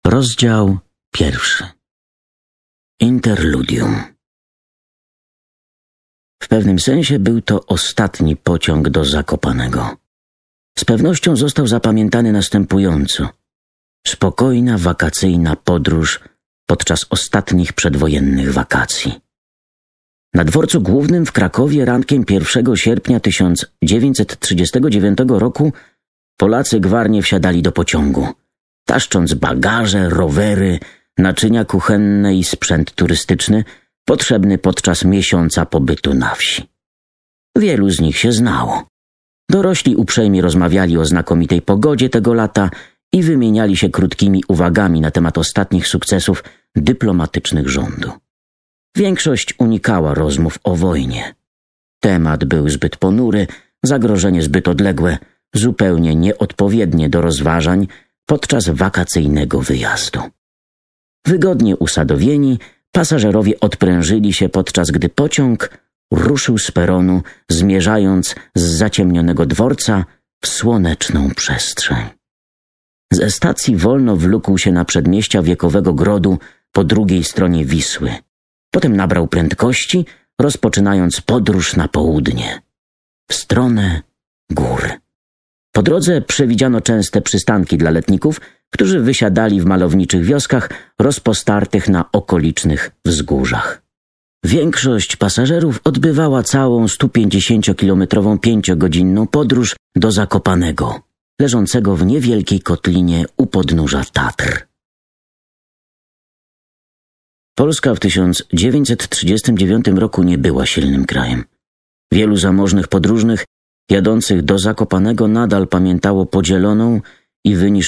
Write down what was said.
Rozdział 1. Interludium. W pewnym sensie był to ostatni pociąg do Zakopanego. Z pewnością został zapamiętany następująco. Spokojna, wakacyjna podróż podczas ostatnich przedwojennych wakacji. Na dworcu głównym w Krakowie rankiem 1 sierpnia 1939 roku Polacy gwarnie wsiadali do pociągu, taszcząc bagaże, rowery, naczynia kuchenne i sprzęt turystyczny potrzebny podczas miesiąca pobytu na wsi. Wielu z nich się znało. Dorośli uprzejmie rozmawiali o znakomitej pogodzie tego lata i wymieniali się krótkimi uwagami na temat ostatnich sukcesów dyplomatycznych rządu. Większość unikała rozmów o wojnie. Temat był zbyt ponury, zagrożenie zbyt odległe, zupełnie nieodpowiednie do rozważań podczas wakacyjnego wyjazdu. Wygodnie usadowieni, pasażerowie odprężyli się, podczas gdy pociąg ruszył z peronu, zmierzając z zaciemnionego dworca w słoneczną przestrzeń. Ze stacji wolno wlókł się na przedmieścia wiekowego Grodu po drugiej stronie Wisły. Potem nabrał prędkości, rozpoczynając podróż na południe, w stronę gór. Po drodze przewidziano częste przystanki dla letników, którzy wysiadali w malowniczych wioskach rozpostartych na okolicznych wzgórzach. Większość pasażerów odbywała całą 150-kilometrową 5-godzinną podróż do Zakopanego, leżącego w niewielkiej kotlinie u podnóża Tatr. Polska w 1939 roku nie była silnym krajem. Wielu zamożnych podróżnych jadących do Zakopanego nadal pamiętało podzieloną i wyniszczoną